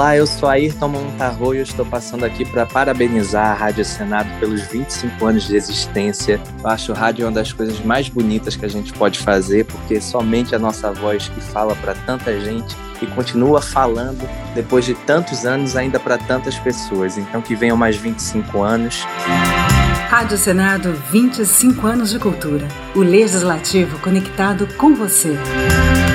Olá, eu sou Ayrton Montarroio, eu estou passando aqui para parabenizar a Rádio Senado pelos 25 anos de existência. Eu acho o rádio uma das coisas mais bonitas que a gente pode fazer, porque somente a nossa voz que fala para tanta gente e continua falando depois de tantos anos ainda para tantas pessoas. Então que venham mais 25 anos. Rádio Senado, 25 anos de cultura. O Legislativo conectado com você.